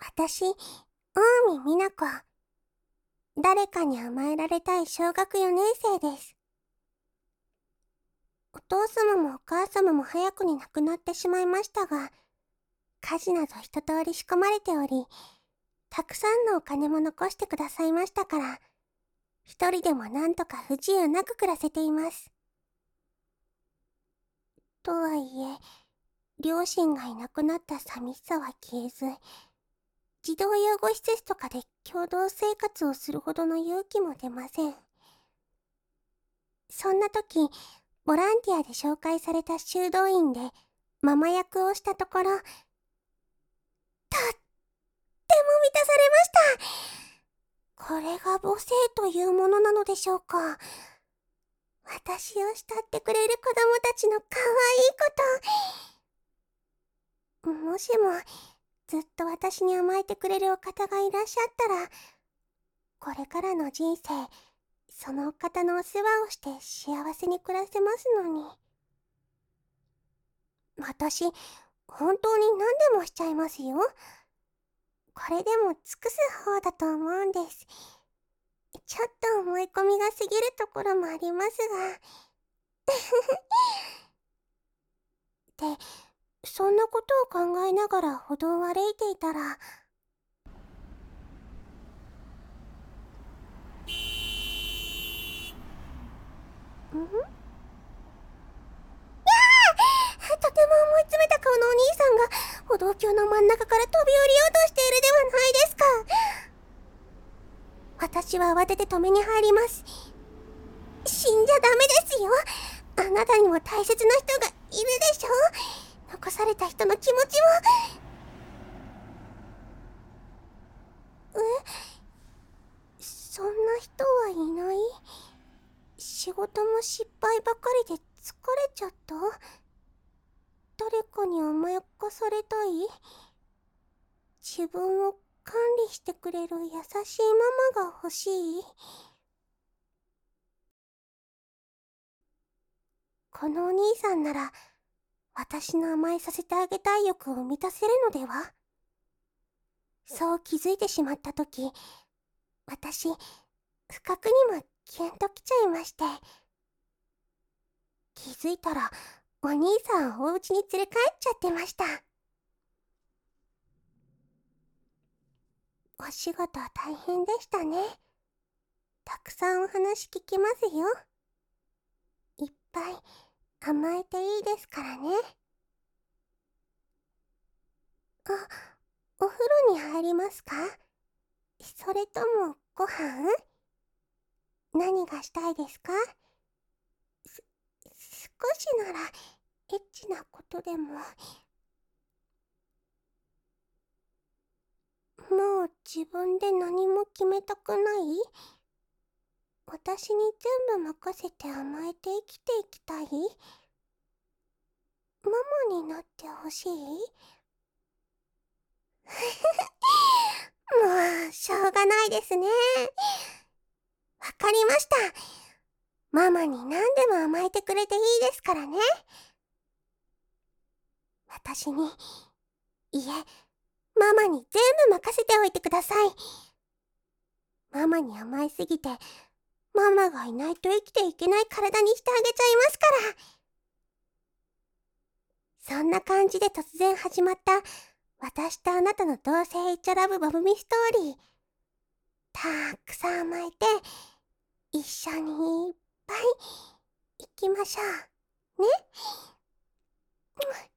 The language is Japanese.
私、近江美奈子。誰かに甘えられたい小学4年生です。お父様もお母様も早くに亡くなってしまいましたが、家事など一通り仕込まれており、たくさんのお金も残してくださいましたから、一人でもなんとか不自由なく暮らせています。とはいえ、両親がいなくなった寂しさは消えず、児童養護施設とかで共同生活をするほどの勇気も出ません。そんな時、ボランティアで紹介された修道院でママ役をしたところ、とっても満たされました。これが母性というものなのでしょうか。私を慕ってくれる子供たちの可愛いこと。もしも、ずっと私に甘えてくれるお方がいらっしゃったら、これからの人生、そのお方のお世話をして幸せに暮らせますのに。私、本当に何でもしちゃいますよ。これでも尽くす方だと思うんです。ちょっと思い込みが過ぎるところもありますが。で、そんなことを考えながら歩道を歩いていたら、とても思い詰めた顔のお兄さんが歩道橋の真ん中から飛び降りようとしているではないですか。私は慌てて止めに入ります。死んじゃダメですよ。あなたにも大切な人がいるでしょ。残された人の気持ちを。そんな人はいない？仕事も失敗ばかりで疲れちゃった？誰かに甘やかされたい？自分を管理してくれる優しいママが欲しい？このお兄さんなら、私の甘えさせてあげたい欲を満たせるのでは？そう気づいてしまったとき、私、不覚にもキュンときちゃいまして。気づいたら、お兄さんをお家に連れ帰っちゃってました。お仕事大変でしたね。たくさんお話聞きますよ。いっぱい甘えていいですからね。お風呂に入りますか？それともご飯？何がしたいですか？少しならエッチなことでも。もう自分で何も決めたくない？私に全部任せて甘えて生きていきたい？ママになってほしい？もう、しょうがないですね。わかりました。ママに何でも甘えてくれていいですからね。私に、いえ、ママに全部任せておいてください。ママに甘えすぎて、ママがいないと生きていけない体にしてあげちゃいますから。そんな感じで突然始まった私とあなたの同性イチャラブバブミストーリー。たくさん甘えて、一緒にいっぱい行きましょう。ね。